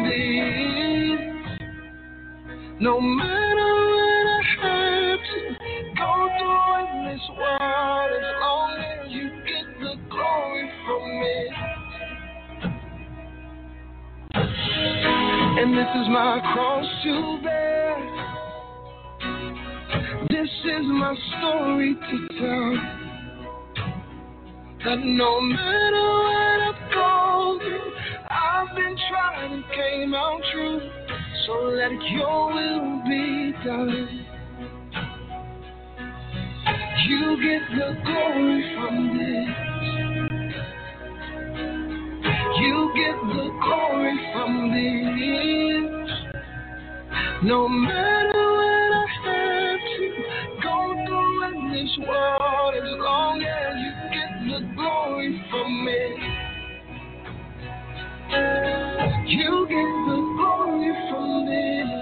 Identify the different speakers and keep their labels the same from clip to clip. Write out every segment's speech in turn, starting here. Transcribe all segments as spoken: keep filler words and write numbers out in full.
Speaker 1: this. No matter what I have to go through in this world, as long as you get the glory from it. And this is my cross to bear. This is my story to tell. That no matter what I've gone through, I've been tried and came out true. So let your will be done. You get the glory from this. You get the glory from this. No matter what I have to go through in this world, as long as you get the glory from it. You get the glory from this.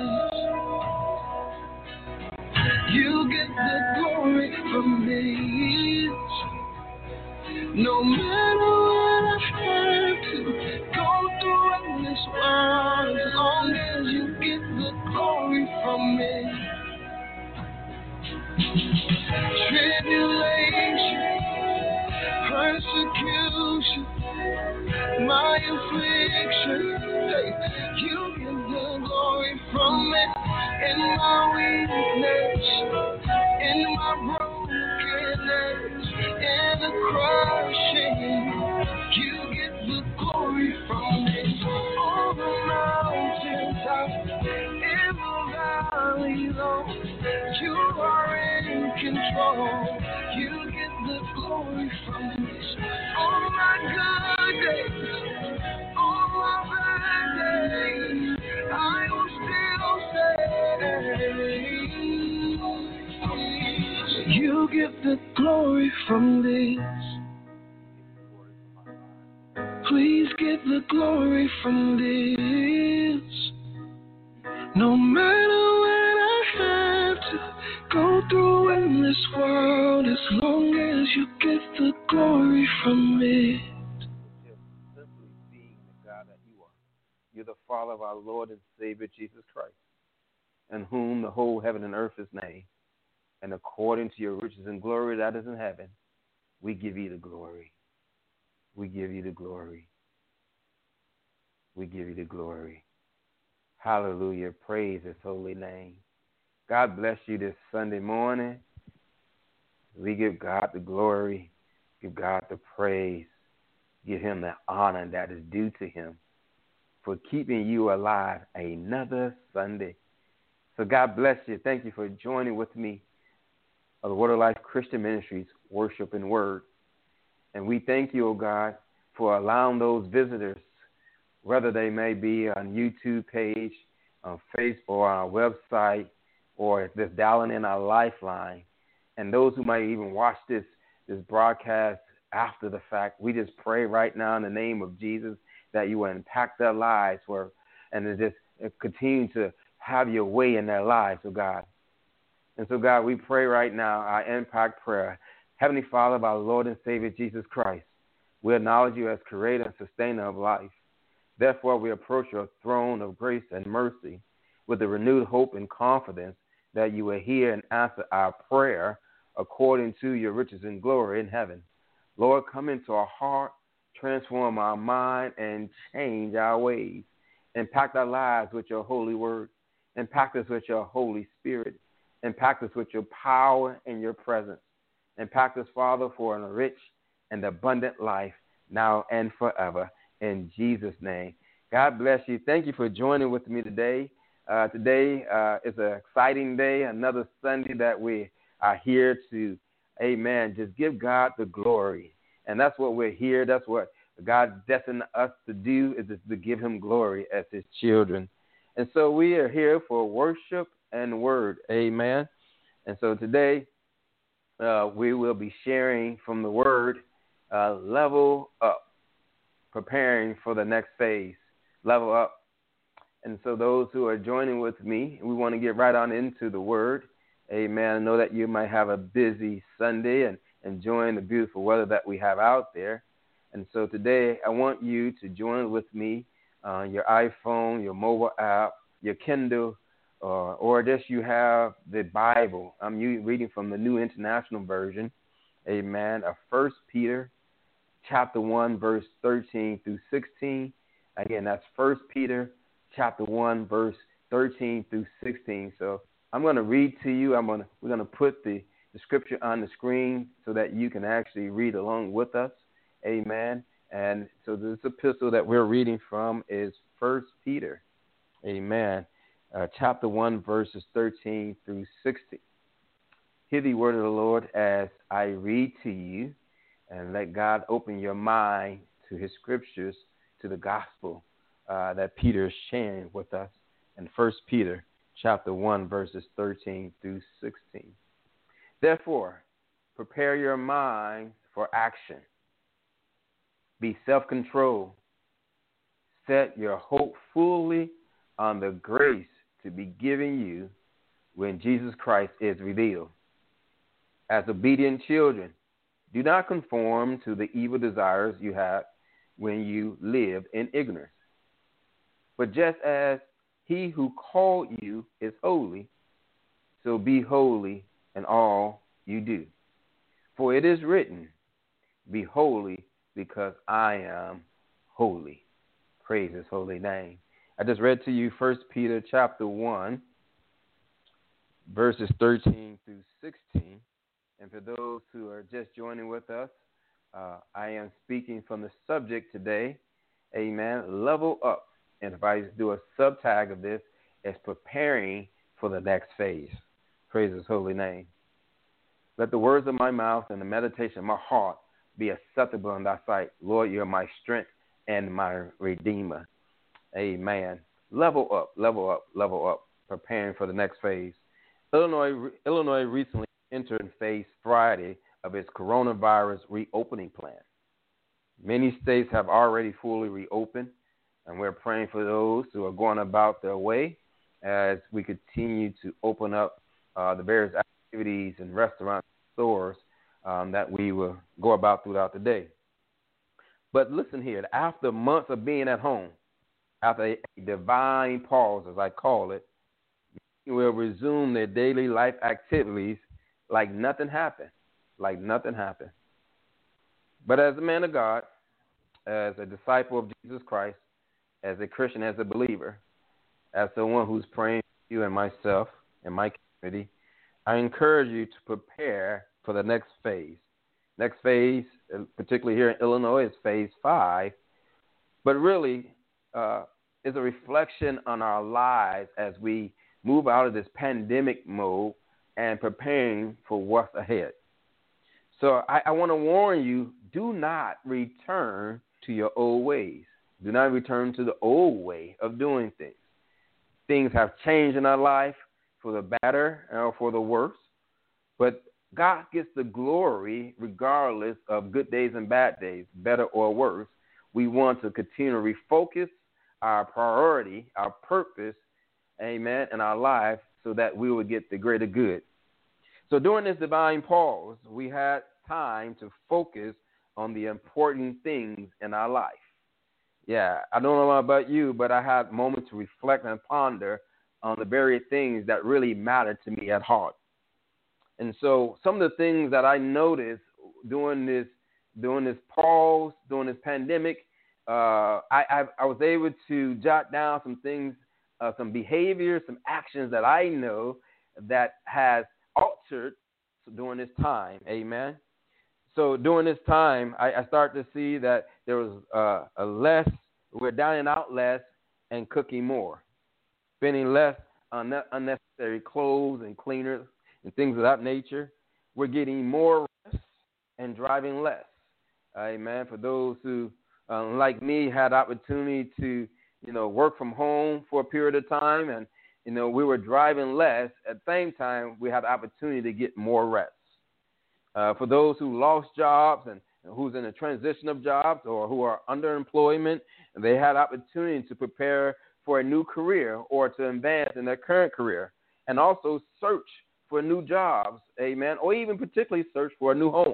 Speaker 1: You get the glory from this. No matter what I have to go through in this world, as long as you get the glory from it. Tribulation, persecution, my affliction, hey, you get the glory from it. In my weakness, in my brokenness, in the crushing, you get the glory from it. On the mountaintop, in the valley low, you are in control. You get the glory from this. On my good days, on my bad days, I will still say, you get the glory from this. Please get the glory from this. No matter what I have to go through in this world, as long as you get the glory from it.
Speaker 2: Simply being the God that you are. You're the Father of our Lord and Savior Jesus Christ, in whom the whole heaven and earth is named. And according to your riches and glory that is in heaven, we give you the glory. We give you the glory. We give you the glory. Hallelujah. Praise his holy name. God bless you this Sunday morning. We give God the glory, give God the praise, give him the honor that is due to him for keeping you alive another Sunday. So God bless you. Thank you for joining with me of the Word of Life Christian Ministries, Worship and Word. And we thank you, oh God, for allowing those visitors, whether they may be on YouTube page, on Facebook, or on our website, or just dialing in our lifeline, and those who might even watch this, this broadcast after the fact, we just pray right now in the name of Jesus that you will impact their lives for, and to just continue to have your way in their lives, oh God. And so, God, we pray right now our impact prayer. Heavenly Father of our Lord and Savior Jesus Christ, we acknowledge you as creator and sustainer of life. Therefore, we approach your throne of grace and mercy with a renewed hope and confidence that you will hear and answer our prayer according to your riches and glory in heaven. Lord, come into our heart, transform our mind, and change our ways. Impact our lives with your holy word. Impact us with your Holy Spirit. Impact us with your power and your presence. Impact us, Father, for a rich and abundant life now and forever. In Jesus' name. God bless you. Thank you for joining with me today. Uh, today uh, is an exciting day, another Sunday that we are here to, amen, just give God the glory. And that's what we're here. That's what God destined us to do, is to give him glory as his children. And so we are here for worship and word. Amen. And so today uh, we will be sharing from the word, uh, level up, preparing for the next phase, level up. And so those who are joining with me, we want to get right on into the word. Amen. I know that you might have a busy Sunday and enjoying the beautiful weather that we have out there. And so today I want you to join with me uh, your iPhone, your mobile app, your Kindle, uh, or just you have the Bible. I'm reading from the New International Version, amen, of First Peter chapter one, verse thirteen through sixteen. Again, that's First Peter chapter one, verse thirteen through sixteen. So I'm going to read to you. I'm going to, we're going to put the, the scripture on the screen so that you can actually read along with us. Amen. And so this epistle that we're reading from is First Peter. Amen. Uh, chapter one, verses thirteen through sixteen. Hear the word of the Lord as I read to you, and let God open your mind to his scriptures, to the gospel uh, that Peter is sharing with us in First Peter chapter one, verses thirteen through sixteen. Therefore, prepare your mind for action. Be self-controlled. Set your hope fully on the grace to be given you when Jesus Christ is revealed. As obedient children, do not conform to the evil desires you had when you lived in ignorance. But just as he who called you is holy, so be holy in all you do. For it is written, be holy because I am holy. Praise his holy name. I just read to you First Peter chapter one, verses thirteen through sixteen. And for those who are just joining with us, uh, I am speaking from the subject today, amen, level up. And if I do a subtag of this, it's preparing for the next phase. Praise his holy name. Let the words of my mouth and the meditation of my heart be acceptable in thy sight. Lord, you're my strength and my redeemer. Amen. Level up, level up, level up, preparing for the next phase. Illinois, Illinois recently entered phase Friday of its coronavirus reopening plan. Many states have already fully reopened, and we're praying for those who are going about their way as we continue to open up uh, the various activities and restaurants, stores um, that we will go about throughout the day. But listen here, after months of being at home, after a divine pause, as I call it, will resume their daily life activities like nothing happened, like nothing happened. But as a man of God, as a disciple of Jesus Christ, as a Christian, as a believer, as someone who's praying for you and myself and my community, I encourage you to prepare for the next phase. Next phase, particularly here in Illinois, is phase five, but really uh, is a reflection on our lives as we move out of this pandemic mode and preparing for what's ahead. So I, I want to warn you, do not return to your old ways. Do not return to the old way of doing things. Things have changed in our life for the better or for the worse, but God gets the glory regardless of good days and bad days, better or worse. We want to continue to refocus our priority, our purpose, amen, in our life so that we will get the greater good. So during this divine pause, we had time to focus on the important things in our life. Yeah, I don't know about you, but I had moments to reflect and ponder on the very things that really matter to me at heart. And so some of the things that I noticed during this during this pause, during this pandemic, uh, I, I, I was able to jot down some things, uh, some behaviors, some actions that I know that has altered during this time. Amen. So during this time, I, I started to see that there was uh, a less, we're dining out less and cooking more, spending less on unnecessary clothes and cleaners and things of that nature. We're getting more rest and driving less. Amen. For those who, uh, like me, had opportunity to, you know, work from home for a period of time, and, you know, we were driving less. At the same time, we had the opportunity to get more rest. Uh, for those who lost jobs and who's in a transition of jobs or who are underemployment, they had opportunity to prepare for a new career or to advance in their current career, and also search for new jobs, amen, or even particularly search for a new home.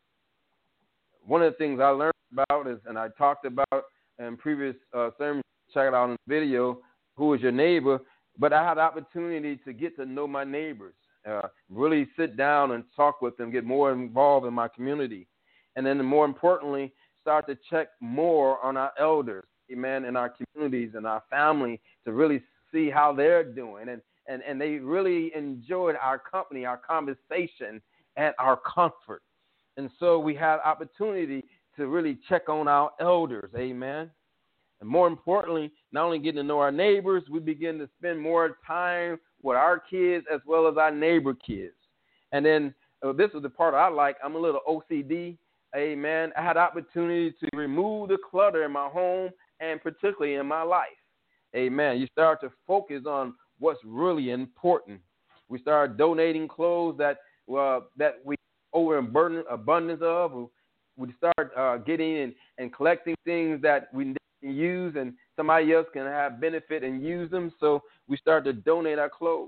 Speaker 2: One of the things I learned about is, and I talked about in previous uh, sermons, check it out on the video, who is your neighbor, but I had the opportunity to get to know my neighbors, uh, really sit down and talk with them, get more involved in my community. And then more importantly, start to check more on our elders, amen, in our communities and our family to really see how they're doing. And, and, and they really enjoyed our company, our conversation, and our comfort. And so we had opportunity to really check on our elders, amen. And more importantly, not only getting to know our neighbors, we begin to spend more time with our kids as well as our neighbor kids. And then uh, this is the part I like. I'm a little O C D, amen. I had opportunity to remove the clutter in my home and particularly in my life, amen. You start to focus on what's really important. We start donating clothes that uh, that we over abundance of. We start uh, getting and, and collecting things that we didn't use and somebody else can have benefit and use them. So we start to donate our clothes.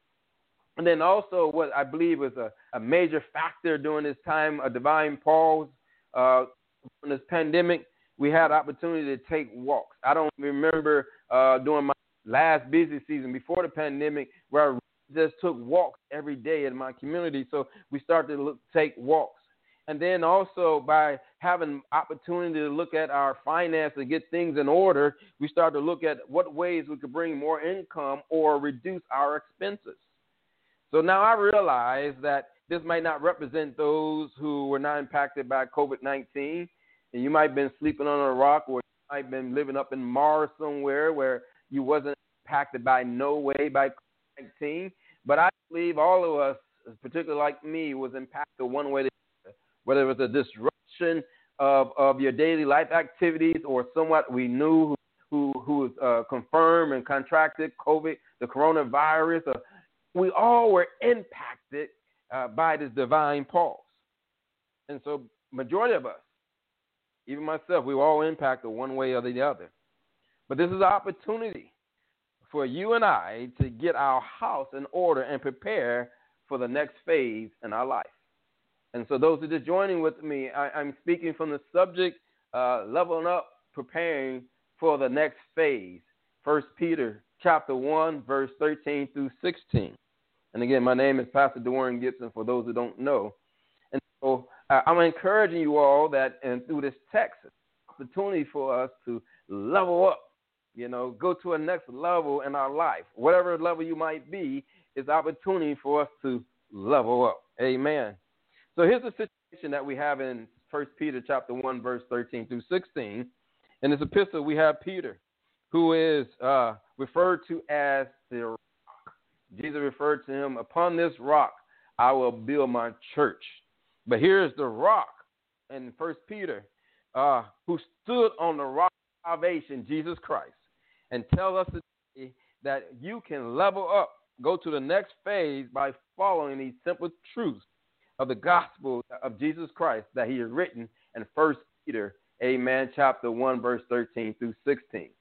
Speaker 2: And then also what I believe was a, a major factor during this time, a divine pause, uh, in this pandemic, we had opportunity to take walks. I don't remember uh, during my last busy season before the pandemic where I just took walks every day in my community. So we started to look, take walks. And then also by having opportunity to look at our finance and get things in order, we start to look at what ways we could bring more income or reduce our expenses. So now I realize that this might not represent those who were not impacted by COVID nineteen. And you might have been sleeping on a rock, or you might have been living up in Mars somewhere where you wasn't impacted by no way by COVID nineteen. But I believe all of us, particularly like me, was impacted one way or the other, whether it was a disruption of, of your daily life activities or someone we knew who, who was uh, confirmed and contracted COVID, the coronavirus. Uh, we all were impacted uh, by this divine pause. And so majority of us, even myself, we were all impacted one way or the other. But this is an opportunity for you and I to get our house in order and prepare for the next phase in our life. And so those who are just joining with me, I, I'm speaking from the subject, uh, leveling up, preparing for the next phase. First Peter chapter one, verse thirteen through sixteen. And again, my name is Pastor Dwayne Gibson, for those who don't know. And so uh, I'm encouraging you all that, and through this text, opportunity for us to level up, you know, go to a next level in our life. Whatever level you might be, is opportunity for us to level up. Amen. So here's the situation that we have in First Peter chapter one, verse thirteen through sixteen. In this epistle, we have Peter, who is uh, referred to as the rock. Jesus referred to him, upon this rock I will build my church. But here's the rock in First Peter, uh, who stood on the rock of salvation, Jesus Christ, and tell us today that you can level up, go to the next phase by following these simple truths of the gospel of Jesus Christ that he has written in First Peter, amen, chapter one, verse thirteen through sixteen.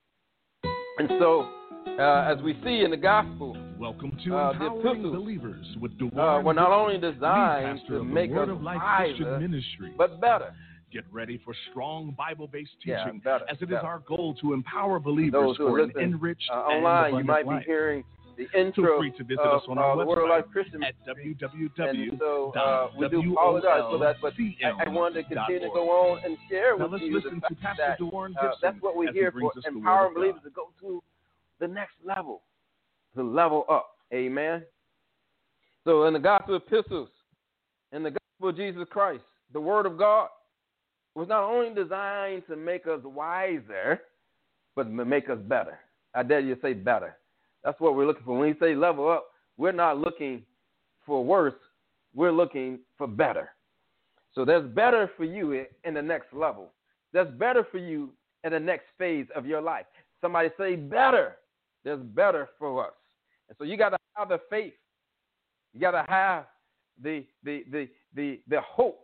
Speaker 2: And so, uh, as we see in the gospel,
Speaker 3: welcome to
Speaker 2: uh,
Speaker 3: Empowering
Speaker 2: the epistles,
Speaker 3: Believers with
Speaker 2: uh, were not only designed
Speaker 3: pastor
Speaker 2: to
Speaker 3: of the
Speaker 2: make
Speaker 3: Word
Speaker 2: us
Speaker 3: of Life
Speaker 2: wiser,
Speaker 3: Christian Ministry,
Speaker 2: but better.
Speaker 3: Get ready for strong Bible-based
Speaker 2: Yeah,
Speaker 3: teaching,
Speaker 2: better,
Speaker 3: as it
Speaker 2: better.
Speaker 3: is our goal to empower believers
Speaker 2: Those who
Speaker 3: for
Speaker 2: are
Speaker 3: an
Speaker 2: listening
Speaker 3: enriched
Speaker 2: uh,
Speaker 3: and
Speaker 2: online, you
Speaker 3: abundant
Speaker 2: might
Speaker 3: life.
Speaker 2: be hearing the
Speaker 3: Feel
Speaker 2: intro
Speaker 3: free to visit
Speaker 2: of
Speaker 3: us on our
Speaker 2: uh, the Word of
Speaker 3: website
Speaker 2: Life Christian
Speaker 3: at w w
Speaker 2: And
Speaker 3: w
Speaker 2: so
Speaker 3: dot
Speaker 2: uh, we do apologize for that, but I, I wanted to continue to go on and share
Speaker 3: Now
Speaker 2: with
Speaker 3: let's
Speaker 2: you
Speaker 3: listen
Speaker 2: the
Speaker 3: to
Speaker 2: fact
Speaker 3: Pastor
Speaker 2: that
Speaker 3: Dwayne
Speaker 2: uh,
Speaker 3: Gibson
Speaker 2: that's what we're
Speaker 3: as he
Speaker 2: here
Speaker 3: brings
Speaker 2: for,
Speaker 3: us the Word
Speaker 2: empowering
Speaker 3: of
Speaker 2: believers
Speaker 3: God.
Speaker 2: to go to the next level, to level up. Amen. So in the gospel epistles, in the gospel of Jesus Christ, the Word of God was not only designed to make us wiser, but to make us better. I dare you to say better. That's what we're looking for. When we say level up, we're not looking for worse. We're looking for better. So there's better for you in the next level. There's better for you in the next phase of your life. Somebody say better. There's better for us. And so you got to have the faith. You got to have the, the, the, the, the hope.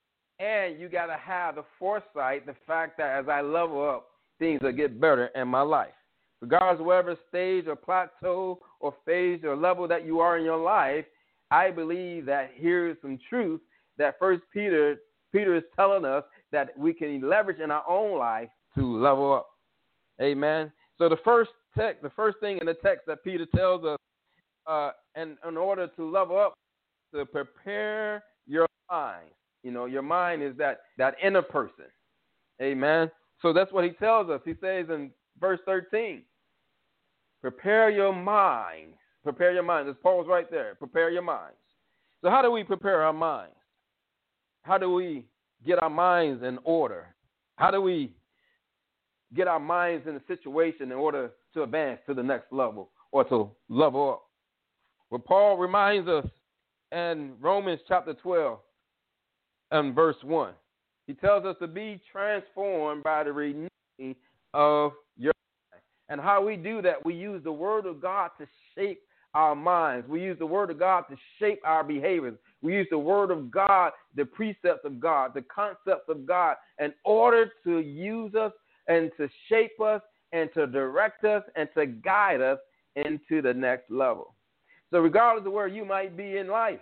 Speaker 2: And you got to have the foresight, the fact that as I level up, things will get better in my life. Regardless of whatever stage or plateau or phase or level that you are in your life, I believe that here is some truth that First Peter, Peter is telling us that we can leverage in our own life to level up. Amen. So the first text, the first thing in the text that Peter tells us, uh, and in order to level up, to prepare your mind. You know, your mind is that, that inner person. Amen. So that's what he tells us. He says in verse thirteen, prepare your mind. Prepare your mind. This Paul's right there. Prepare your minds. So how do we prepare our minds? How do we get our minds in order? How do we get our minds in a situation in order to advance to the next level or to level up? Well, Paul reminds us in Romans chapter twelve and verse one. He tells us to be transformed by the renewing of your mind. And how we do that, we use the word of God to shape our minds. We use the word of God to shape our behaviors. We use the word of God, the precepts of God, the concepts of God in order to use us and to shape us and to direct us and to guide us into the next level. So regardless of where you might be in life,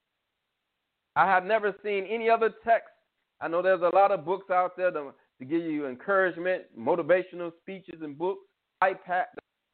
Speaker 2: I have never seen any other text. I know there's a lot of books out there to, to give you encouragement, motivational speeches and books, iPad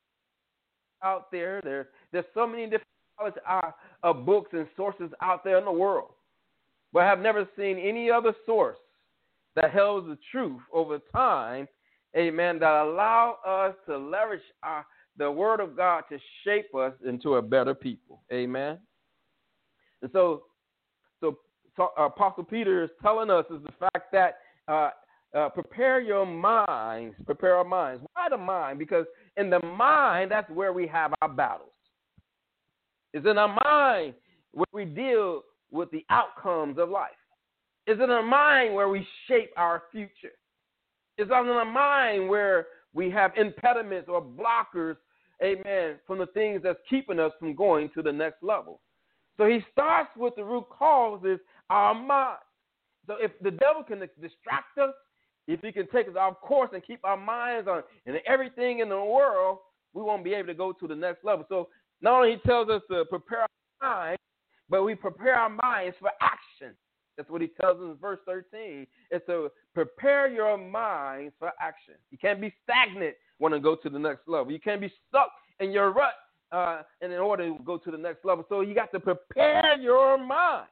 Speaker 2: out there. There there's so many different uh, uh, books and sources out there in the world. But I have never seen any other source that holds the truth over time, amen, that allow us to leverage our, the word of God to shape us into a better people. Amen. And so, so, so uh, Apostle Peter is telling us is the fact that uh, uh, prepare your minds, prepare our minds. Why the mind? Because in the mind, that's where we have our battles. It's in our mind where we deal with the outcomes of life. It's in our mind where we shape our future. It's in our mind where we have impediments or blockers, amen, from the things that's keeping us from going to the next level. So he starts with the root cause is our mind. So if the devil can distract us, if he can take us off course and keep our minds on and everything in the world, we won't be able to go to the next level. So not only he tells us to prepare our minds, but we prepare our minds for action. That's what he tells us in verse thirteen. It's to prepare your minds for action. You can't be stagnant when you go to the next level. You can't be stuck in your rut uh, and in order to go to the next level. So you got to prepare your mind.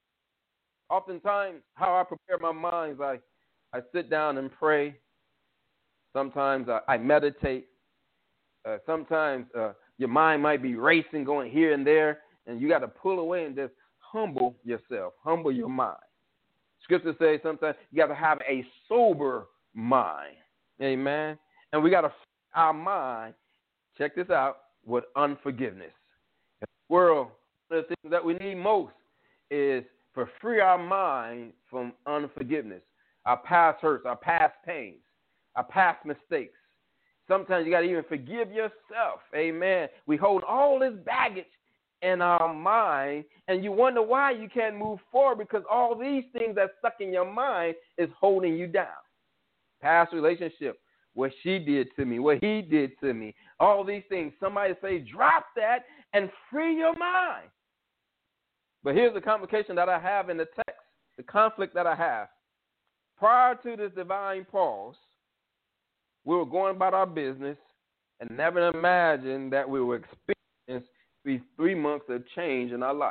Speaker 2: Oftentimes, how I prepare my mind is I, I sit down and pray. Sometimes I, I meditate. Uh, sometimes uh, your mind might be racing, going here and there, and you got to pull away and just humble yourself, humble your mind. Scripture says sometimes you got to have a sober mind. Amen. And we got to our mind, check this out, with unforgiveness. In the world, one of the things that we need most is for free our mind from unforgiveness, our past hurts, our past pains, our past mistakes. Sometimes you got to even forgive yourself. Amen. We hold all this baggage in our mind, and you wonder why you can't move forward because all these things that's stuck in your mind is holding you down. Past relationship, what she did to me, what he did to me, all these things. Somebody say, drop that and free your mind. But here's the complication that I have in the text, the conflict that I have. Prior to this divine pause, we were going about our business and never imagined that we would experience these three months of change in our life.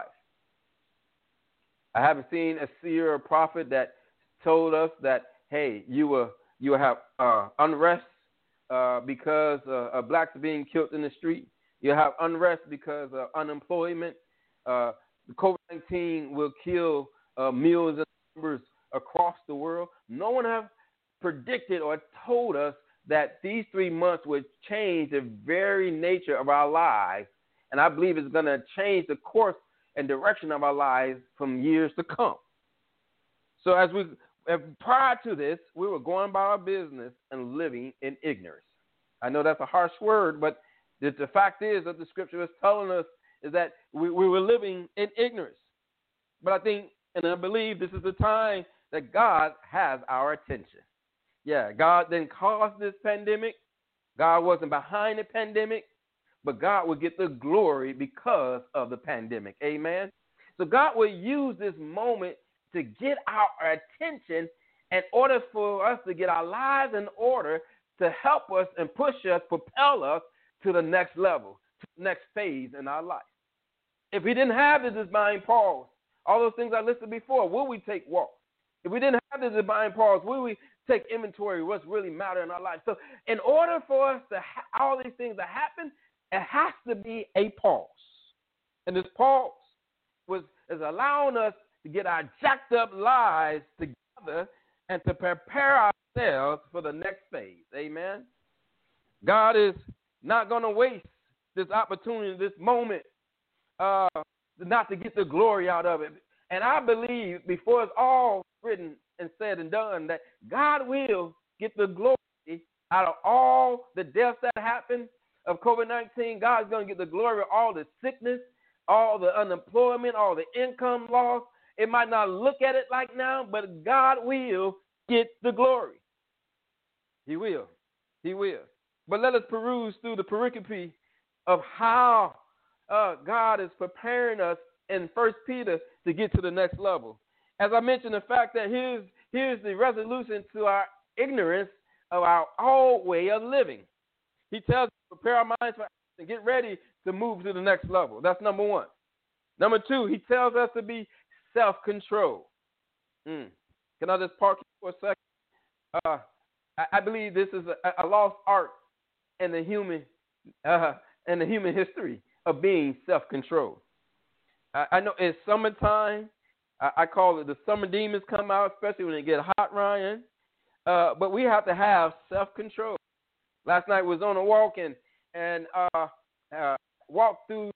Speaker 2: I haven't seen a seer or prophet that told us that, hey, you will you will have uh, unrest uh, because uh, uh, blacks are being killed in the street. You'll have unrest because of unemployment. Uh, COVID nineteen will kill uh, millions of numbers across the world. No one has predicted or told us that these three months would change the very nature of our lives. And I believe it's going to change the course and direction of our lives from years to come. So as we, prior to this, we were going about our business and living in ignorance. I know that's a harsh word, but the, the fact is that the scripture is telling us is that we, we were living in ignorance. But I think, and I believe this is the time that God has our attention. Yeah, God didn't cause this pandemic. God wasn't behind the pandemic. But God will get the glory because of the pandemic. Amen. So God will use this moment to get our attention in order for us to get our lives in order to help us and push us, propel us to the next level, to the next phase in our life. If we didn't have the divine pause, all those things I listed before, will we take walks? If we didn't have the divine pause, will we take inventory of what's really matter in our life? So in order for us to ha- all these things to happen, it has to be a pause. And this pause was is allowing us to get our jacked up lives together and to prepare ourselves for the next phase. Amen. God is not going to waste this opportunity, this moment, uh, not to get the glory out of it. And I believe before it's all written and said and done that God will get the glory out of all the deaths that happened of COVID nineteen. God's going to get the glory of all the sickness, all the unemployment, all the income loss. It might not look at it like now, but God will get the glory. He will. He will. But let us peruse through the pericope of how uh, God is preparing us in First Peter to get to the next level. As I mentioned, the fact that here's, here's the resolution to our ignorance of our old way of living. He tells us to prepare our minds for action, get ready to move to the next level. That's number one. Number two, he tells us to be self-controlled. Mm. Can I just park here for a second? Uh, I, I believe this is a, a lost art in the human uh, in the human history of being self-controlled. I, I know it's summertime. I, I call it the summer demons come out, especially when it get hot, Ryan. Uh, but we have to have self-control. Last night was on a walk and and uh, uh, walked through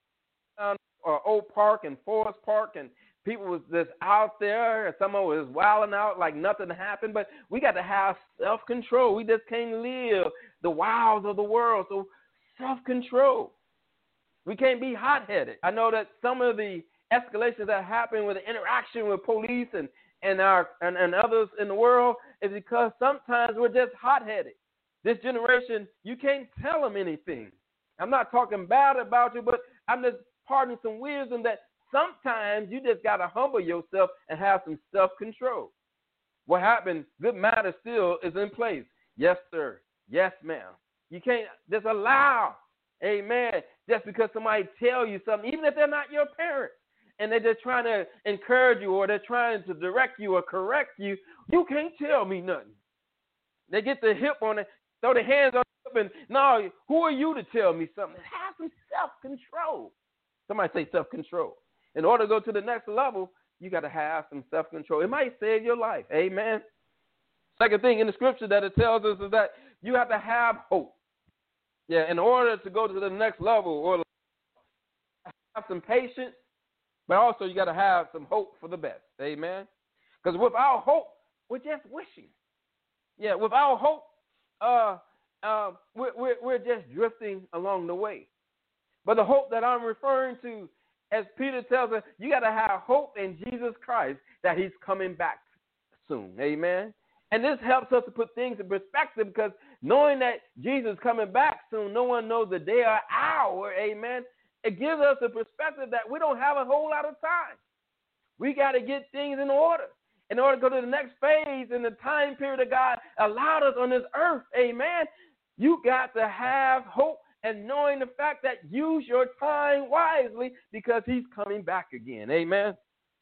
Speaker 2: uh, Old Park and Forest Park, and people was just out there, and some of us was wilding out like nothing happened. But we got to have self-control. We just can't live the wilds of the world. So self-control. We can't be hot-headed. I know that some of the escalations that happen with the interaction with police and and our and, and others in the world is because sometimes we're just hot-headed. This generation, you can't tell them anything. I'm not talking bad about you, but I'm just parting some wisdom that sometimes you just got to humble yourself and have some self-control. What happened, good matter still is in place. Yes, sir. Yes, ma'am. You can't just allow, amen, just because somebody tell you something, even if they're not your parents, and they're just trying to encourage you or they're trying to direct you or correct you, you can't tell me nothing. They get the hip on it, throw their hands on the hip, and no, who are you to tell me something? Have some self-control. Somebody say self-control. In order to go to the next level, you got to have some self-control. It might save your life. Amen. Second thing in the scripture that it tells us is that you have to have hope. Yeah, in order to go to the next level, or have some patience, but also you got to have some hope for the best. Amen. Because without hope, we're just wishing. Yeah, without hope, uh, uh, we're, we're, we're just drifting along the way. But the hope that I'm referring to, as Peter tells us, you got to have hope in Jesus Christ that he's coming back soon. Amen. And this helps us to put things in perspective, because knowing that Jesus is coming back soon, no one knows the day or hour. Amen. It gives us a perspective that we don't have a whole lot of time. We got to get things in order. In order to go to the next phase in the time period that God allowed us on this earth, amen, you got to have hope and knowing the fact that use your time wisely because he's coming back again, amen.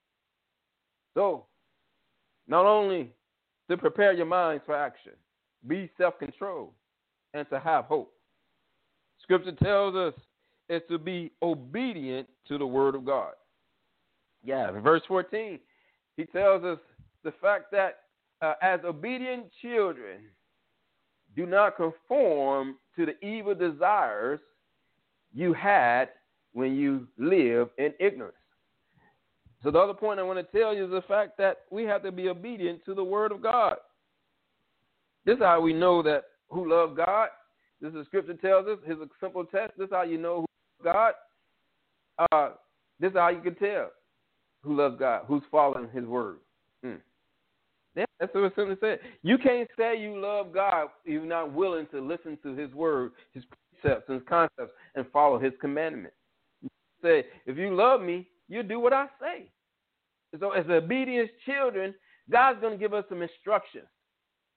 Speaker 2: So, not only to prepare your minds for action, be self-controlled, and to have hope. Scripture tells us is to be obedient to the word of God. Yeah, in verse fourteen, he tells us the fact that uh, as obedient children, do not conform to the evil desires you had when you lived in ignorance. So the other point I want to tell you is the fact that we have to be obedient to the word of God. This is how we know that who love God. This is scripture tells us. Here's a simple test. This is how you know who loves God. Uh, this is how you can tell who loves God, who's following his word. Hmm. Yeah, that's what it simply said. You can't say you love God if you're not willing to listen to his word, his precepts and his concepts, and follow his commandments. You say, if you love me, you do what I say. So as obedient children, God's going to give us some instructions.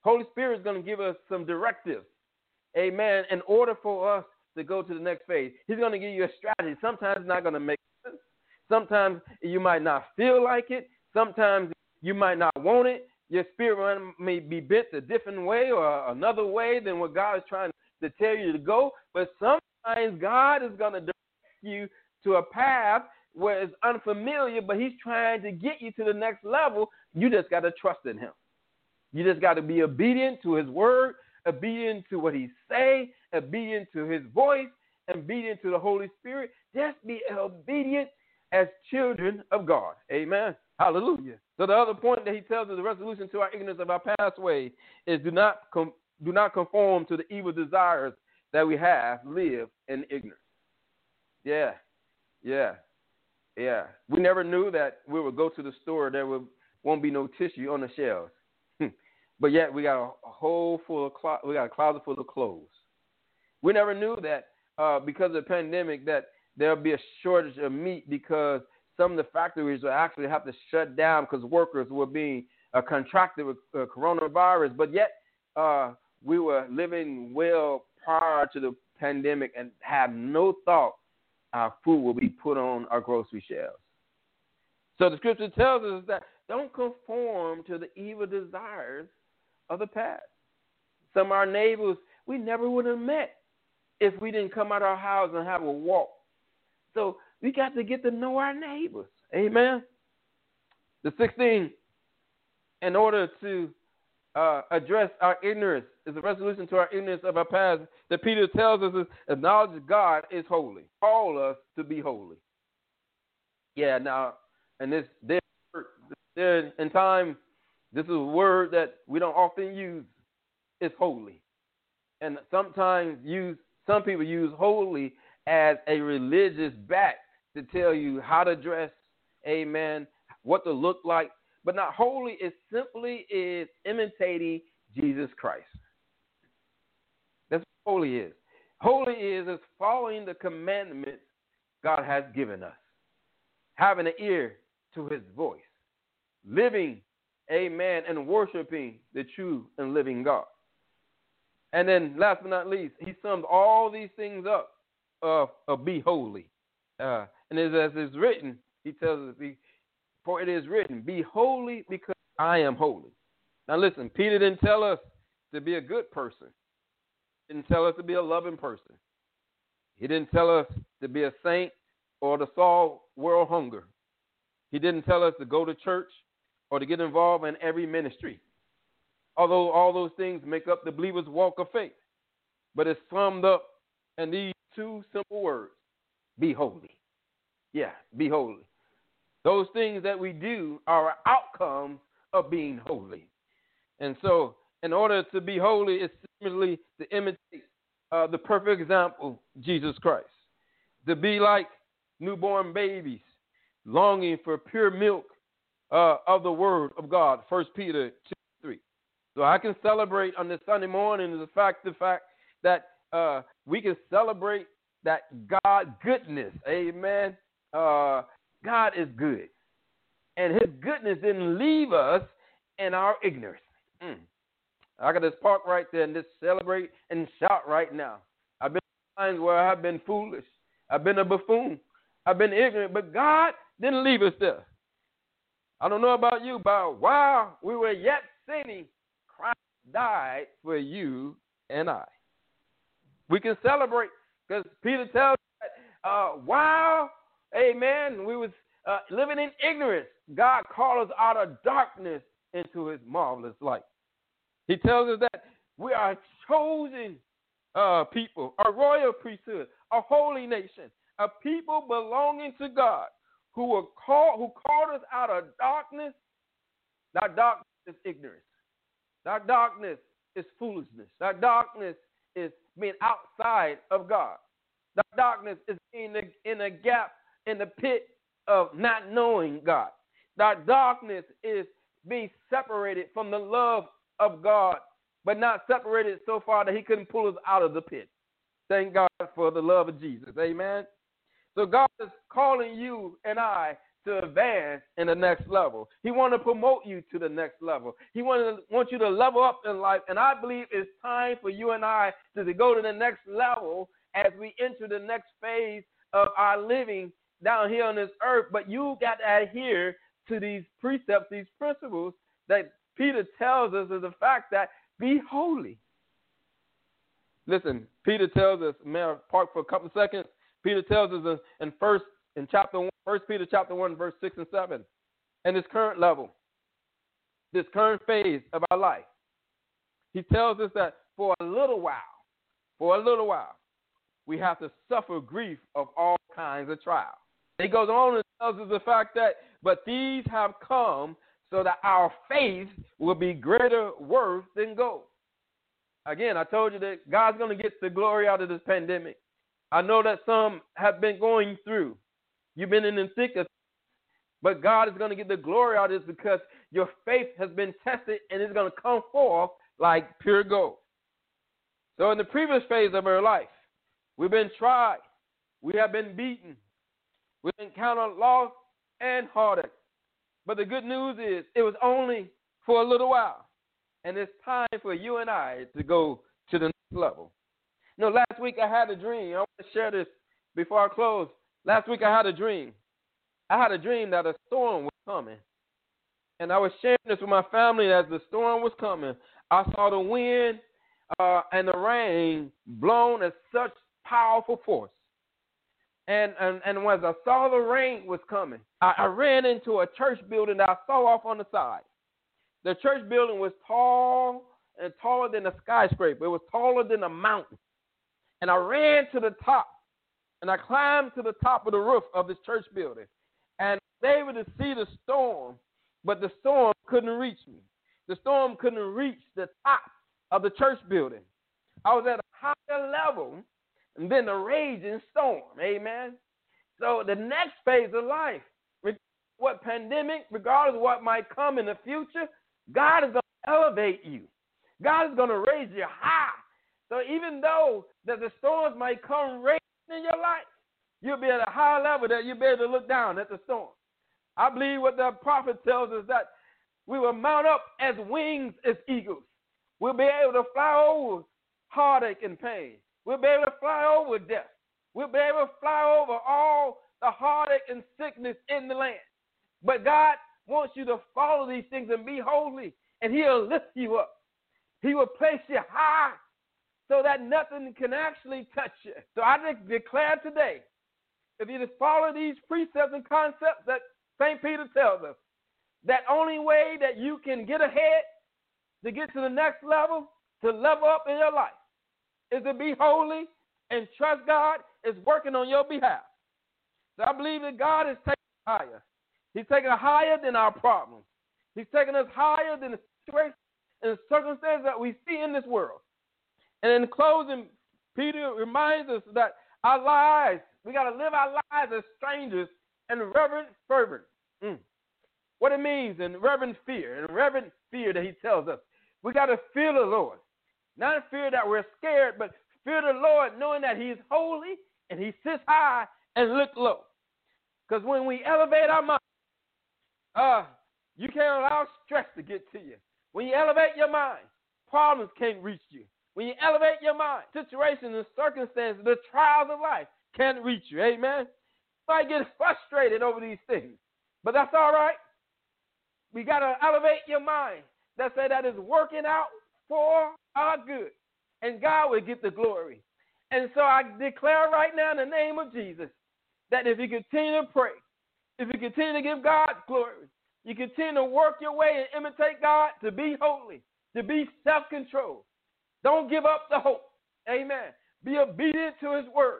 Speaker 2: Holy Spirit is going to give us some directives, amen, in order for us to go to the next phase. He's going to give you a strategy. Sometimes it's not going to make sense. Sometimes you might not feel like it. Sometimes you might not want it. Your spirit may be bent a different way or another way than what God is trying to tell you to go. But sometimes God is going to direct you to a path where it's unfamiliar, but he's trying to get you to the next level. You just got to trust in him. You just got to be obedient to his word, obedient to what he say, obedient to his voice, obedient to the Holy Spirit. Just be obedient as children of God. Amen. Hallelujah. So the other point that he tells us, the resolution to our ignorance of our pathway, is do not com- do not conform to the evil desires that we have, live in ignorance. Yeah, yeah, yeah. We never knew that we would go to the store, there would, won't be no tissue on the shelves. But yet we got a whole full of clo- we got a closet full of clothes. We never knew that uh, because of the pandemic that there'll be a shortage of meat because some of the factories will actually have to shut down because workers were being uh, contracted with uh, coronavirus. But yet uh, we were living well prior to the pandemic and had no thought our food will be put on our grocery shelves. So the scripture tells us that don't conform to the evil desires of the past. Some of our neighbors we never would have met if we didn't come out of our house and have a walk. So we got to get to know our neighbors. Amen. The sixteen, in order to uh, address our ignorance, is a resolution to our ignorance of our past that Peter tells us is acknowledge God is holy. Call us to be holy. Yeah, now, and this, this, this in time, this is a word that we don't often use. It's holy. And sometimes use some people use holy as a religious badge to tell you how to dress, amen, what to look like. But not holy is simply is imitating Jesus Christ. That's what holy is. Holy is is following the commandments God has given us, having an ear to his voice, living, amen, and worshiping the true and living God. And then last but not least, he sums all these things up of, of be holy. Uh, and as, as it's written, he tells us, be, for it is written, be holy because I am holy. Now listen, Peter didn't tell us to be a good person. He didn't tell us to be a loving person. He didn't tell us to be a saint or to solve world hunger. He didn't tell us to go to church or to get involved in every ministry. Although all those things make up the believer's walk of faith. But it's summed up in these two simple words, be holy. Yeah, be holy. Those things that we do are outcomes of being holy. And so in order to be holy, it's simply to imitate uh, the perfect example, Jesus Christ. To be like newborn babies, longing for pure milk uh, of the word of God, First Peter two three. So I can celebrate on this Sunday morning the fact, the fact that uh, we can celebrate that God goodness. Amen. Uh, God is good. And his goodness didn't leave us in our ignorance. Mm. I got this park right there and just celebrate and shout right now. I've been times where I've been foolish. I've been a buffoon. I've been ignorant, but God didn't leave us there. I don't know about you, but while we were yet sinning, Christ died for you and I. We can celebrate because Peter tells us that uh, while, amen, we was uh, living in ignorance, God called us out of darkness into his marvelous light. He tells us that we are chosen uh, people, a royal priesthood, a holy nation, a people belonging to God who were called, who called us out of darkness. That darkness is ignorance. That darkness is foolishness. That darkness is being outside of God. That darkness is in the, in a gap in the pit of not knowing God. That darkness is being separated from the love of God, but not separated so far that he couldn't pull us out of the pit. Thank God for the love of Jesus. Amen. So God is calling you and I to advance in the next level. He wants to promote you to the next level. He wants want you to level up in life. And I believe it's time for you and I to, to go to the next level as we enter the next phase of our living down here on this earth. But you got to adhere to these precepts, these principles that Peter tells us is the fact that be holy. Listen, Peter tells us, may I park for a couple of seconds? Peter tells us in, in first in chapter one, First Peter chapter one, verse six and seven, and this current level, this current phase of our life, he tells us that for a little while, for a little while, we have to suffer grief of all kinds of trials. He goes on and tells us the fact that, but these have come so that our faith will be greater worth than gold. Again, I told you that God's going to get the glory out of this pandemic. I know that some have been going through. You've been in the thick of it, but God is going to get the glory out of this because your faith has been tested and it's going to come forth like pure gold. So in the previous phase of our life, we've been tried. We have been beaten. We've encountered loss and heartache. But the good news is it was only for a little while. And it's time for you and I to go to the next level. You know, last week I had a dream. I want to share this before I close. Last week I had a dream. I had a dream that a storm was coming. And I was sharing this with my family as the storm was coming. I saw the wind uh, and the rain blown at such powerful force. And, and, and as I saw the rain was coming, I, I ran into a church building that I saw off on the side. The church building was tall and taller than a skyscraper. It was taller than a mountain. And I ran to the top. And I climbed to the top of the roof of this church building. And I was able to see the storm, but the storm couldn't reach me. The storm couldn't reach the top of the church building. I was at a higher level than the raging storm. Amen. So the next phase of life, what pandemic, regardless of what might come in the future, God is going to elevate you. God is going to raise you high. So even though that the storms might come raging in your life, you'll be at a high level that you'll be able to look down at the storm. I believe what the prophet tells us that we will mount up as wings as eagles. We'll be able to fly over heartache and pain. We'll be able to fly over death. We'll be able to fly over all the heartache and sickness in the land. But God wants you to follow these things and be holy, and he'll lift you up. He will place you high so that nothing can actually touch you. So I declare today, if you just follow these precepts and concepts that Saint Peter tells us, that only way that you can get ahead, to get to the next level, to level up in your life, is to be holy and trust God is working on your behalf. So I believe that God is taking us higher. He's taking us higher than our problems. He's taking us higher than the situation and the circumstances that we see in this world. And in closing, Peter reminds us that our lives, we got to live our lives as strangers in reverent fervor. Mm. What it means in reverent fear, in reverent fear that he tells us. We got to fear the Lord. Not fear that we're scared, but fear the Lord knowing that he's holy and he sits high and looks low. Because when we elevate our mind, uh, you can't allow stress to get to you. When you elevate your mind, problems can't reach you. When you elevate your mind, situations and circumstances, the trials of life can't reach you. Amen? You might get frustrated over these things, but that's all right. We got to elevate your mind. That say that is working out for our good, and God will get the glory. And so I declare right now in the name of Jesus that if you continue to pray, if you continue to give God glory, you continue to work your way and imitate God to be holy, to be self-controlled. Don't give up the hope. Amen. Be obedient to his word.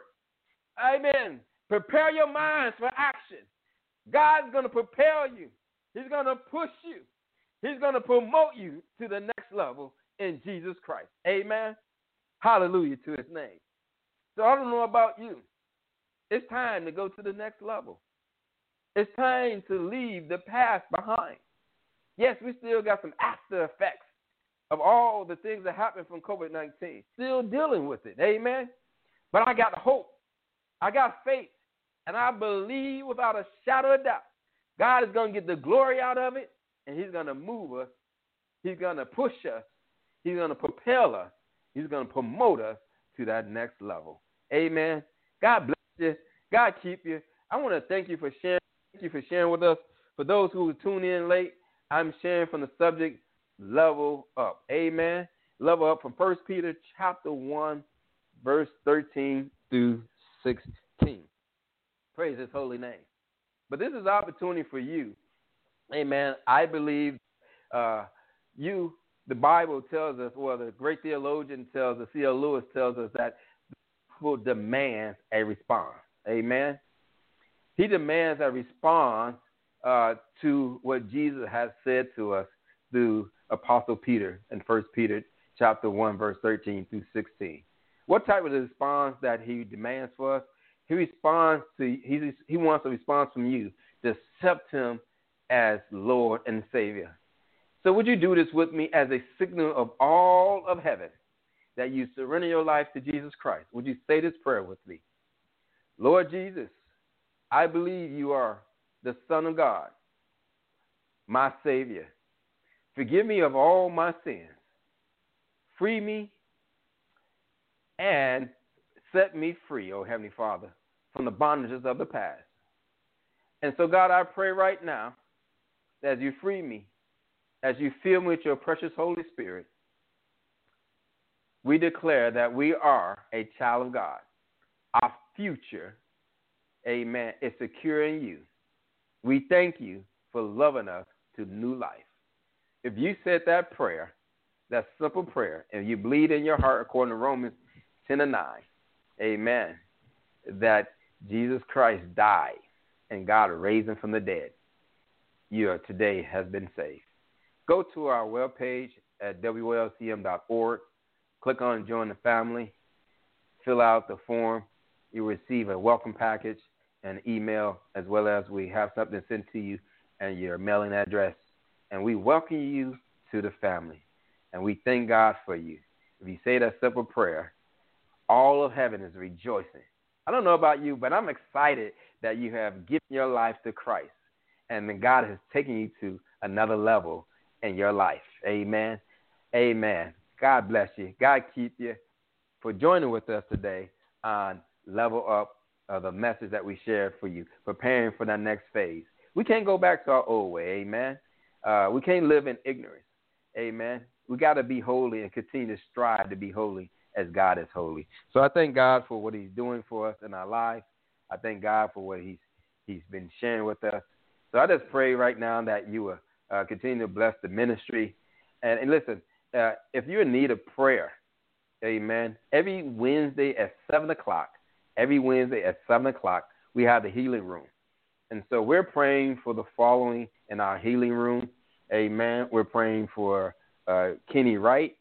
Speaker 2: Amen. Prepare your minds for action. God's going to prepare you. He's going to push you. He's going to promote you to the next level in Jesus Christ. Amen. Hallelujah to his name. So I don't know about you. It's time to go to the next level. It's time to leave the past behind. Yes, we still got some after effects of all the things that happened from COVID nineteen. Still dealing with it. Amen. But I got hope. I got faith. And I believe without a shadow of doubt God is going to get the glory out of it, and he's going to move us. He's going to push us. He's going to propel us. He's going to promote us to that next level. Amen. God bless you. God keep you. I want to thank you for sharing. Thank you for sharing with us. For those who tune in late, I'm sharing from the subject, level up. Amen. Level up from First Peter chapter one, verse thirteen through sixteen. Praise his holy name. But this is an opportunity for you. Amen. I believe uh, you, the Bible tells us, well, the great theologian tells us, C L Lewis tells us that people demand a response. Amen. He demands a response uh, to what Jesus has said to us through Apostle Peter in First Peter chapter one, verse thirteen through sixteen. What type of response that he demands for us? He responds to he he wants a response from you to accept him as Lord and Savior. So would you do this with me as a signal of all of heaven that you surrender your life to Jesus Christ? Would you say this prayer with me? Lord Jesus, I believe you are the Son of God, my Savior. Forgive me of all my sins. Free me and set me free, oh Heavenly Father, from the bondages of the past. And so, God, I pray right now that as you free me, as you fill me with your precious Holy Spirit, we declare that we are a child of God. Our future, amen, is secure in you. We thank you for loving us to new life. If you said that prayer, that simple prayer, and you believe in your heart according to Romans ten and nine, amen, that Jesus Christ died and God raised him from the dead, you today has been saved. Go to our webpage at W L C M dot org, click on Join the Family, fill out the form. You'll receive a welcome package and email, as well as we have something sent to you and your mailing address. And we welcome you to the family. And we thank God for you. If you say that simple prayer, all of heaven is rejoicing. I don't know about you, but I'm excited that you have given your life to Christ. And then God has taken you to another level in your life. Amen. Amen. God bless you. God keep you for joining with us today on Level Up, uh, the message that we shared for you, preparing for that next phase. We can't go back to our old way. Amen. Uh, we can't live in ignorance. Amen. We got to be holy and continue to strive to be holy as God is holy. So I thank God for what he's doing for us in our lives. I thank God for what he's he's been sharing with us. So I just pray right now that you will uh, continue to bless the ministry. And, and listen, uh, if you're in need of prayer, amen, every Wednesday at seven o'clock, every Wednesday at seven o'clock, we have the healing room. And so we're praying for the following in our healing room. Amen. We're praying for uh, Kenny Wright.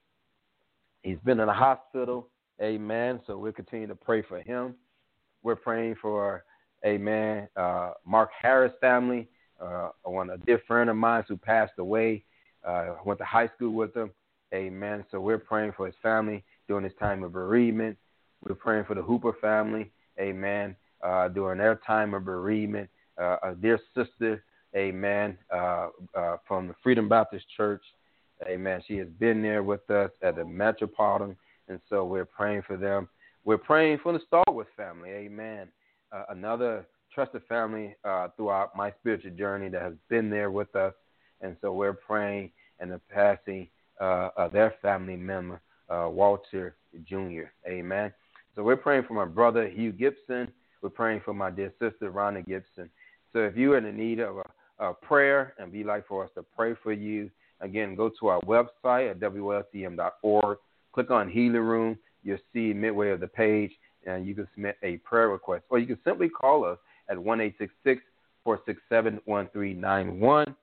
Speaker 2: He's been in the hospital. Amen. So we'll continue to pray for him. We're praying for, amen, uh, Mark Harris family, uh, one a dear friend of mine who passed away. Uh, went to high school with him. Amen. So we're praying for his family during this time of bereavement. We're praying for the Hooper family. Amen. Uh, during their time of bereavement. Uh, a dear sister, amen, uh, uh, from the Freedom Baptist Church, amen. She has been there with us at the Metropolitan, and so we're praying for them. We're praying for the Starwood family, amen, uh, another trusted family uh, throughout my spiritual journey that has been there with us, and so we're praying in the passing uh, of their family member, uh, Walter Junior, amen. So we're praying for my brother, Hugh Gibson. We're praying for my dear sister, Rhonda Gibson. So if you're in the need of a, a prayer and be like for us to pray for you, again, go to our website at W L C M dot org. Click on Healing Room. You'll see midway of the page, and you can submit a prayer request. Or you can simply call us at one eight six six, four six seven, one three nine one,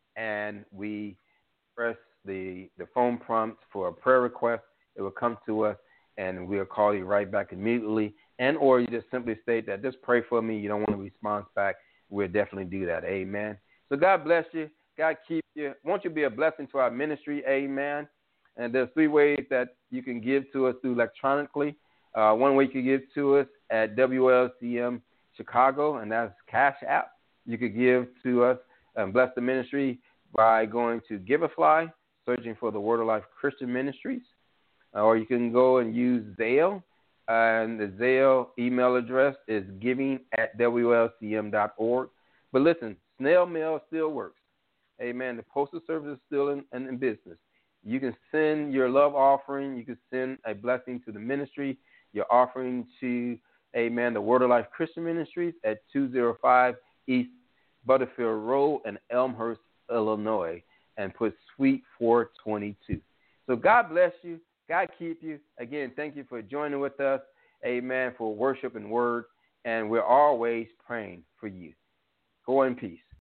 Speaker 2: and we press the, the phone prompt for a prayer request. It will come to us, and we'll call you right back immediately. And or you just simply state that just pray for me. You don't want a response back. We'll definitely do that. Amen. So God bless you. God keep you. Won't you be a blessing to our ministry? Amen. And there's three ways that you can give to us through electronically. Uh, one way you can give to us at W L C M Chicago, and that's Cash App. You could give to us and bless the ministry by going to Giveafly, searching for the Word of Life Christian Ministries. Or you can go and use Zelle. And the Zelle email address is giving at W L C M dot org. But listen, snail mail still works. Amen. The postal service is still in, in, in business. You can send your love offering. You can send a blessing to the ministry. Your offering to, amen, the Word of Life Christian Ministries at two oh five East Butterfield Road in Elmhurst, Illinois, and put Suite four twenty-two. So God bless you. God keep you. Again, thank you for joining with us, amen, for worship and word. And we're always praying for you. Go in peace.